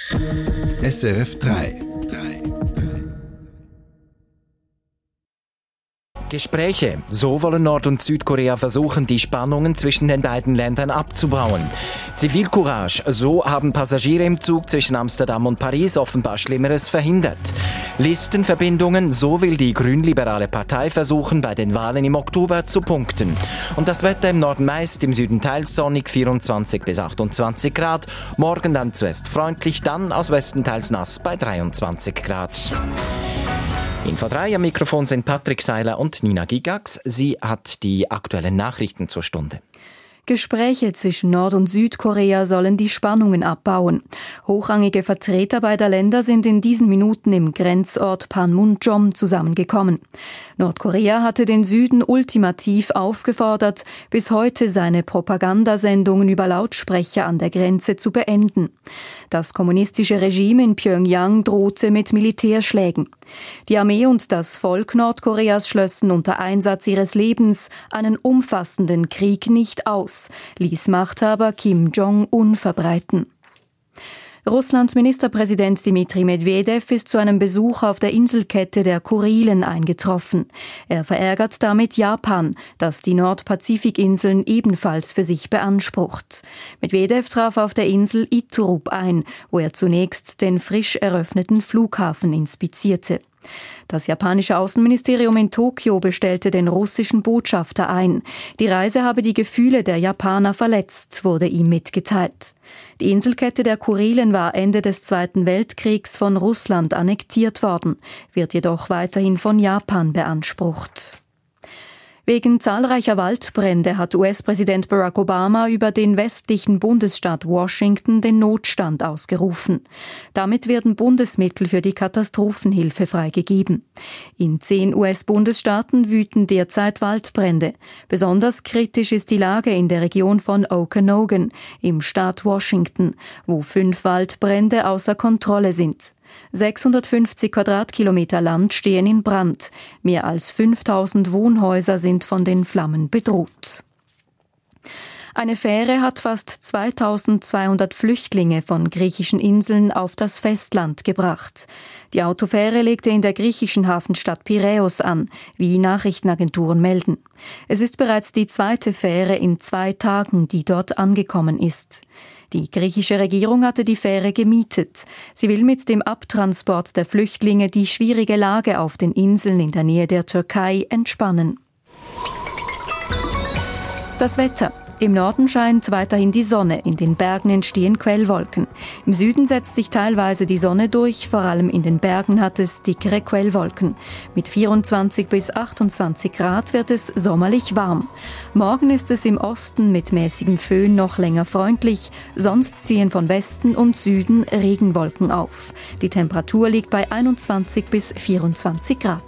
SRF 3. Gespräche. So wollen Nord- und Südkorea versuchen, die Spannungen zwischen den beiden Ländern abzubauen. Zivilcourage. So haben Passagiere im Zug zwischen Amsterdam und Paris offenbar Schlimmeres verhindert. Listenverbindungen. So will die grünliberale Partei versuchen, bei den Wahlen im Oktober zu punkten. Und das Wetter im Norden meist, im Süden teils sonnig, 24 bis 28 Grad. Morgen dann zuerst freundlich, dann aus Westen teils nass bei 23 Grad. Info 3 am Mikrofon sind Patrick Seiler und Nina Gigax. Sie hat die aktuellen Nachrichten zur Stunde. Gespräche zwischen Nord- und Südkorea sollen die Spannungen abbauen. Hochrangige Vertreter beider Länder sind in diesen Minuten im Grenzort Panmunjom zusammengekommen. Nordkorea hatte den Süden ultimativ aufgefordert, bis heute seine Propagandasendungen über Lautsprecher an der Grenze zu beenden. Das kommunistische Regime in Pjöngjang drohte mit Militärschlägen. Die Armee und das Volk Nordkoreas schlössen unter Einsatz ihres Lebens einen umfassenden Krieg nicht aus, ließ Machthaber Kim Jong-un verbreiten. Russlands Ministerpräsident Dmitri Medvedev ist zu einem Besuch auf der Inselkette der Kurilen eingetroffen. Er verärgert damit Japan, das die Nordpazifikinseln ebenfalls für sich beansprucht. Medvedev traf auf der Insel Iturup ein, wo er zunächst den frisch eröffneten Flughafen inspizierte. Das japanische Außenministerium in Tokio bestellte den russischen Botschafter ein. Die Reise habe die Gefühle der Japaner verletzt, wurde ihm mitgeteilt. Die Inselkette der Kurilen war Ende des Zweiten Weltkriegs von Russland annektiert worden, wird jedoch weiterhin von Japan beansprucht. Wegen zahlreicher Waldbrände hat US-Präsident Barack Obama über den westlichen Bundesstaat Washington den Notstand ausgerufen. Damit werden Bundesmittel für die Katastrophenhilfe freigegeben. In 10 US-Bundesstaaten wüten derzeit Waldbrände. Besonders kritisch ist die Lage in der Region von Okanogan im Staat Washington, wo 5 Waldbrände außer Kontrolle sind. 650 Quadratkilometer Land stehen in Brand. Mehr als 5000 Wohnhäuser sind von den Flammen bedroht. Eine Fähre hat fast 2200 Flüchtlinge von griechischen Inseln auf das Festland gebracht. Die Autofähre legte in der griechischen Hafenstadt Piräus an, wie Nachrichtenagenturen melden. Es ist bereits die zweite Fähre in 2 Tagen, die dort angekommen ist. Die griechische Regierung hatte die Fähre gemietet. Sie will mit dem Abtransport der Flüchtlinge die schwierige Lage auf den Inseln in der Nähe der Türkei entspannen. Das Wetter. Im Norden scheint weiterhin die Sonne, in den Bergen entstehen Quellwolken. Im Süden setzt sich teilweise die Sonne durch, vor allem in den Bergen hat es dickere Quellwolken. Mit 24 bis 28 Grad wird es sommerlich warm. Morgen ist es im Osten mit mäßigem Föhn noch länger freundlich, sonst ziehen von Westen und Süden Regenwolken auf. Die Temperatur liegt bei 21 bis 24 Grad.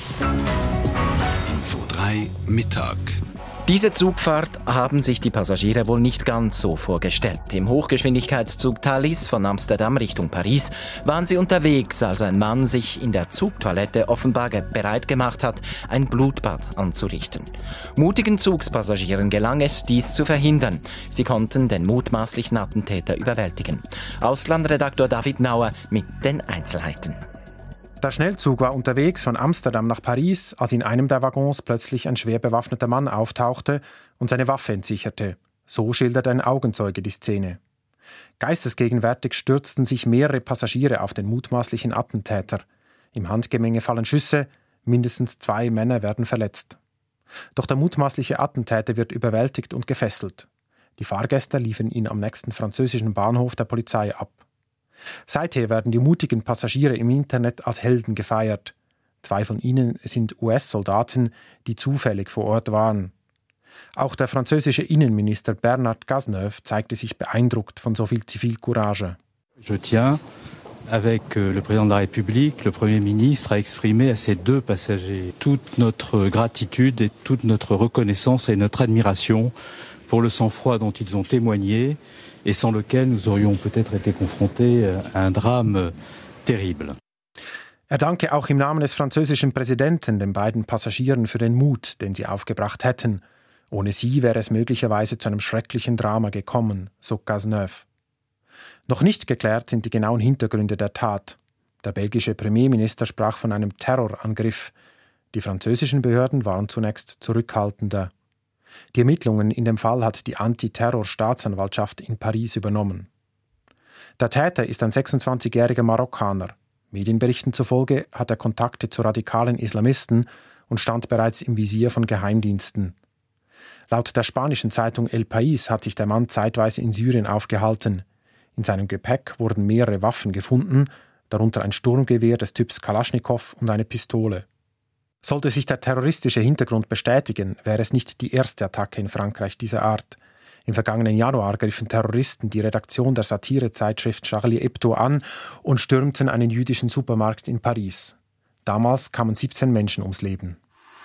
Info 3 Mittag. Diese Zugfahrt haben sich die Passagiere wohl nicht ganz so vorgestellt. Im Hochgeschwindigkeitszug Thalys von Amsterdam Richtung Paris waren sie unterwegs, als ein Mann sich in der Zugtoilette offenbar bereit gemacht hat, ein Blutbad anzurichten. Mutigen Zugspassagieren gelang es, dies zu verhindern. Sie konnten den mutmaßlichen Attentäter überwältigen. Auslandredaktor David Nauer mit den Einzelheiten. Der Schnellzug war unterwegs von Amsterdam nach Paris, als in einem der Waggons plötzlich ein schwer bewaffneter Mann auftauchte und seine Waffe entsicherte. So schildert ein Augenzeuge die Szene. Geistesgegenwärtig stürzten sich mehrere Passagiere auf den mutmaßlichen Attentäter. Im Handgemenge fallen Schüsse, mindestens 2 Männer werden verletzt. Doch der mutmaßliche Attentäter wird überwältigt und gefesselt. Die Fahrgäste liefern ihn am nächsten französischen Bahnhof der Polizei ab. Seither werden die mutigen Passagiere im Internet als Helden gefeiert. 2 von ihnen sind US-Soldaten, die zufällig vor Ort waren. Auch der französische Innenminister Bernard Cazeneuve zeigte sich beeindruckt von so viel Zivilcourage. Je tiens, avec le président de la République, le Premier ministre, à exprimer à ces 2 passagers toute notre gratitude et toute notre reconnaissance et notre admiration pour le sang-froid dont ils ont témoigné et sans lequel nous aurions peut-être été confrontés à un drame terrible. Er danke auch im Namen des französischen Präsidenten den beiden Passagieren für den Mut, den sie aufgebracht hätten. Ohne sie wäre es möglicherweise zu einem schrecklichen Drama gekommen, so Cazeneuve. Noch nicht geklärt sind die genauen Hintergründe der Tat. Der belgische Premierminister sprach von einem Terrorangriff. Die französischen Behörden waren zunächst zurückhaltender. Die Ermittlungen in dem Fall hat die Antiterror-Staatsanwaltschaft in Paris übernommen. Der Täter ist ein 26-jähriger Marokkaner. Medienberichten zufolge hat er Kontakte zu radikalen Islamisten und stand bereits im Visier von Geheimdiensten. Laut der spanischen Zeitung El País hat sich der Mann zeitweise in Syrien aufgehalten. In seinem Gepäck wurden mehrere Waffen gefunden, darunter ein Sturmgewehr des Typs Kalaschnikow und eine Pistole. Sollte sich der terroristische Hintergrund bestätigen, wäre es nicht die erste Attacke in Frankreich dieser Art. Im vergangenen Januar griffen Terroristen die Redaktion der Satirezeitschrift Charlie Hebdo an und stürmten einen jüdischen Supermarkt in Paris. Damals kamen 17 Menschen ums Leben.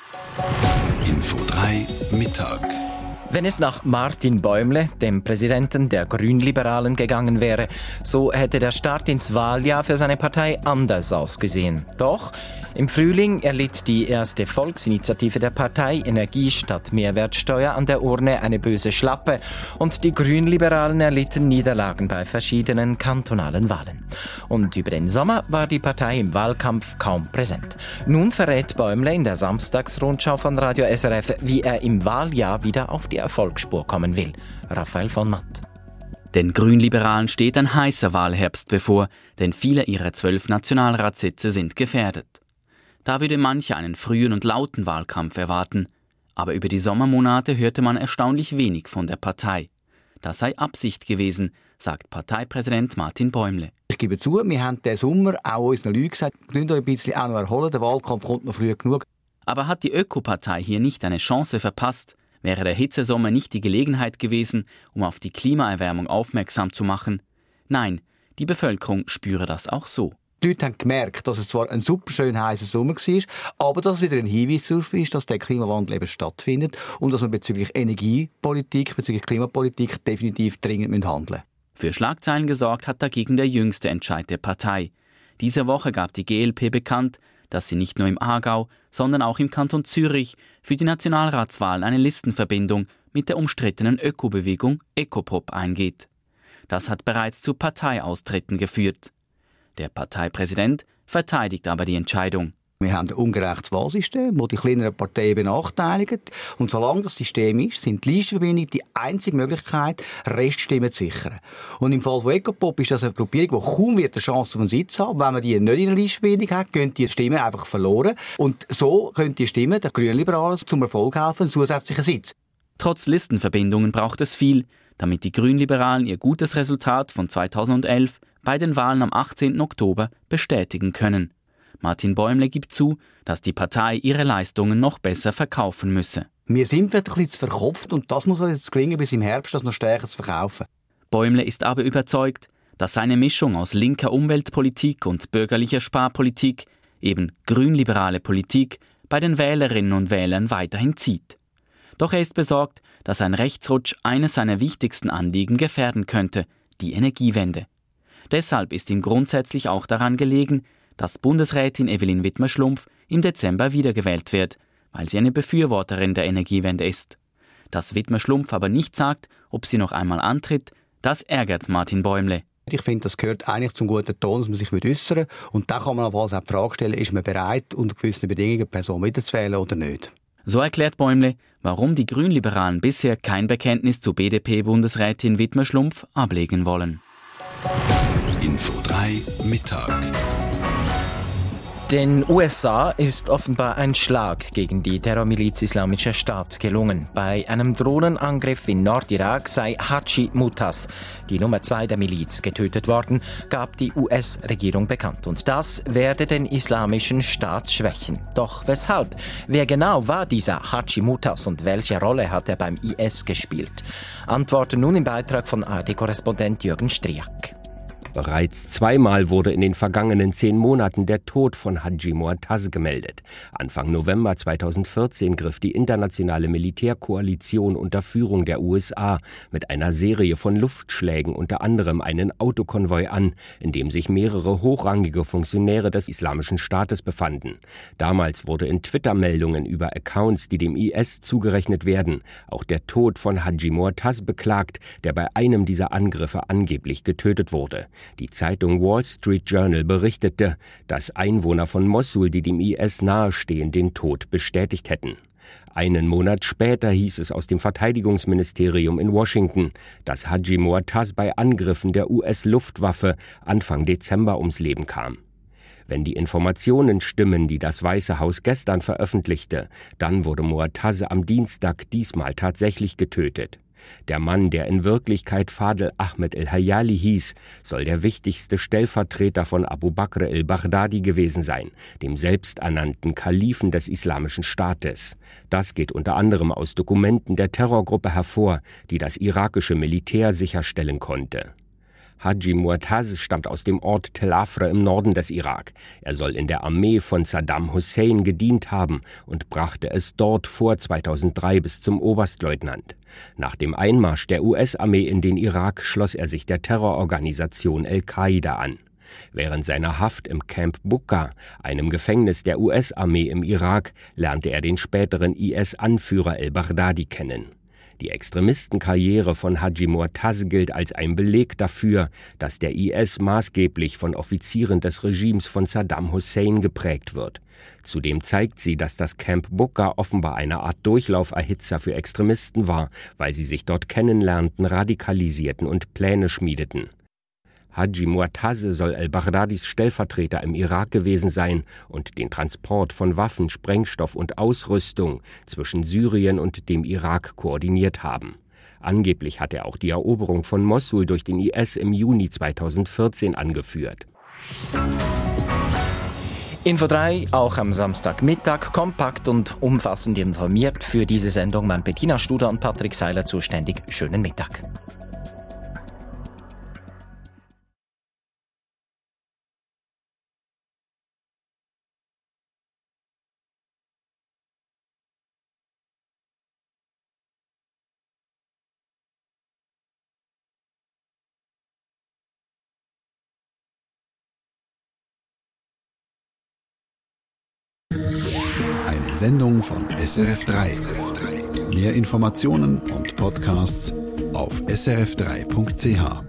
Info 3 Mittag. Wenn es nach Martin Bäumle, dem Präsidenten der Grünliberalen, gegangen wäre, so hätte der Start ins Wahljahr für seine Partei anders ausgesehen. Doch im Frühling erlitt die erste Volksinitiative der Partei Energie statt Mehrwertsteuer an der Urne eine böse Schlappe und die Grünliberalen erlitten Niederlagen bei verschiedenen kantonalen Wahlen. Und über den Sommer war die Partei im Wahlkampf kaum präsent. Nun verrät Bäumle in der Samstagsrundschau von Radio SRF, wie er im Wahljahr wieder auf die Erfolgsspur kommen will. Raphael von Matt. Den Grünliberalen steht ein heißer Wahlherbst bevor, denn viele ihrer 12 Nationalratssitze sind gefährdet. Da würde mancher einen frühen und lauten Wahlkampf erwarten. Aber über die Sommermonate hörte man erstaunlich wenig von der Partei. Das sei Absicht gewesen, sagt Parteipräsident Martin Bäumle. Ich gebe zu, wir haben diesen Sommer auch unseren Leuten gesagt, könnt euch ein bisschen auch noch erholen, der Wahlkampf kommt noch früh genug. Aber hat die Ökopartei hier nicht eine Chance verpasst? Wäre der Hitzesommer nicht die Gelegenheit gewesen, um auf die Klimaerwärmung aufmerksam zu machen? Nein, die Bevölkerung spüre das auch so. Die Leute haben gemerkt, dass es zwar ein super schön heißer Sommer war, aber dass es wieder ein Hinweis darauf ist, dass der Klimawandel eben stattfindet und dass wir bezüglich Energiepolitik, bezüglich Klimapolitik definitiv dringend handeln müssen. Für Schlagzeilen gesorgt hat dagegen der jüngste Entscheid der Partei. Diese Woche gab die GLP bekannt, dass sie nicht nur im Aargau, sondern auch im Kanton Zürich für die Nationalratswahlen eine Listenverbindung mit der umstrittenen Ökobewegung Ecopop eingeht. Das hat bereits zu Parteiaustritten geführt. Der Parteipräsident verteidigt aber die Entscheidung. Wir haben ein ungerechtes Wahlsystem, das die kleineren Parteien benachteiligt. Und solange das System ist, sind die Listenverbindungen die einzige Möglichkeit, Reststimmen zu sichern. Und im Fall von Ecopop ist das eine Gruppierung, die kaum eine Chance auf einen Sitz haben. Wenn man die nicht in einer Listenverbindung hat, gehen die Stimmen einfach verloren. Und so können die Stimmen der Grünliberalen zum Erfolg helfen, einen zusätzlichen Sitz. Trotz Listenverbindungen braucht es viel, damit die Grünliberalen ihr gutes Resultat von 2011 bei den Wahlen am 18. Oktober bestätigen können. Martin Bäumle gibt zu, dass die Partei ihre Leistungen noch besser verkaufen müsse. Wir sind vielleicht ein bisschen zu verkopft und das muss uns jetzt gelingen, bis im Herbst das noch stärker zu verkaufen. Bäumle ist aber überzeugt, dass seine Mischung aus linker Umweltpolitik und bürgerlicher Sparpolitik, eben grünliberale Politik, bei den Wählerinnen und Wählern weiterhin zieht. Doch er ist besorgt, dass ein Rechtsrutsch eines seiner wichtigsten Anliegen gefährden könnte, die Energiewende. Deshalb ist ihm grundsätzlich auch daran gelegen, dass Bundesrätin Evelyn Wittmer-Schlumpf im Dezember wiedergewählt wird, weil sie eine Befürworterin der Energiewende ist. Dass Wittmer-Schlumpf aber nicht sagt, ob sie noch einmal antritt, das ärgert Martin Bäumle. Ich finde, das gehört eigentlich zum guten Ton, dass man sich äußern will. Und da kann man auch die Frage stellen, ist man bereit, unter gewissen Bedingungen die Person wiederzuwählen oder nicht. So erklärt Bäumle, warum die Grünliberalen bisher kein Bekenntnis zu BDP-Bundesrätin Wittmer-Schlumpf ablegen wollen. Info 3 Mittag. Den USA ist offenbar ein Schlag gegen die Terrormiliz Islamischer Staat gelungen. Bei einem Drohnenangriff in Nordirak sei Haji Mutas, die Nummer 2 der Miliz, getötet worden, gab die US-Regierung bekannt. Und das werde den Islamischen Staat schwächen. Doch weshalb? Wer genau war dieser Haji Mutas und welche Rolle hat er beim IS gespielt? Antworten nun im Beitrag von ARD-Korrespondent Jürgen Striak. Bereits zweimal wurde in den vergangenen 10 Monaten der Tod von Haji Mu'taz gemeldet. Anfang November 2014 griff die internationale Militärkoalition unter Führung der USA mit einer Serie von Luftschlägen unter anderem einen Autokonvoi an, in dem sich mehrere hochrangige Funktionäre des Islamischen Staates befanden. Damals wurde in Twitter-Meldungen über Accounts, die dem IS zugerechnet werden, auch der Tod von Haji Mu'taz beklagt, der bei einem dieser Angriffe angeblich getötet wurde. Die Zeitung Wall Street Journal berichtete, dass Einwohner von Mossul, die dem IS nahestehen, den Tod bestätigt hätten. Einen Monat später hieß es aus dem Verteidigungsministerium in Washington, dass Haji Mu'taz bei Angriffen der US-Luftwaffe Anfang Dezember ums Leben kam. Wenn die Informationen stimmen, die das Weiße Haus gestern veröffentlichte, dann wurde Mu'taz am Dienstag diesmal tatsächlich getötet. Der Mann, der in Wirklichkeit Fadl Ahmed el-Hayali hieß, soll der wichtigste Stellvertreter von Abu Bakr el-Baghdadi gewesen sein, dem selbsternannten Kalifen des Islamischen Staates. Das geht unter anderem aus Dokumenten der Terrorgruppe hervor, die das irakische Militär sicherstellen konnte. Haji Mu'taz stammt aus dem Ort Tel Afra im Norden des Irak. Er soll in der Armee von Saddam Hussein gedient haben und brachte es dort vor 2003 bis zum Oberstleutnant. Nach dem Einmarsch der US-Armee in den Irak schloss er sich der Terrororganisation Al-Qaida an. Während seiner Haft im Camp Bucca, einem Gefängnis der US-Armee im Irak, lernte er den späteren IS-Anführer al-Baghdadi kennen. Die Extremistenkarriere von Haji Mu'taz gilt als ein Beleg dafür, dass der IS maßgeblich von Offizieren des Regimes von Saddam Hussein geprägt wird. Zudem zeigt sie, dass das Camp Bucca offenbar eine Art Durchlauferhitzer für Extremisten war, weil sie sich dort kennenlernten, radikalisierten und Pläne schmiedeten. Haji Mu'taz soll al-Baghdadis Stellvertreter im Irak gewesen sein und den Transport von Waffen, Sprengstoff und Ausrüstung zwischen Syrien und dem Irak koordiniert haben. Angeblich hat er auch die Eroberung von Mossul durch den IS im Juni 2014 angeführt. Info 3, auch am Samstagmittag, kompakt und umfassend informiert. Für diese Sendung waren Bettina Studer und Patrick Seiler zuständig. Schönen Mittag. Eine Sendung von SRF3. Mehr Informationen und Podcasts auf srf3.ch.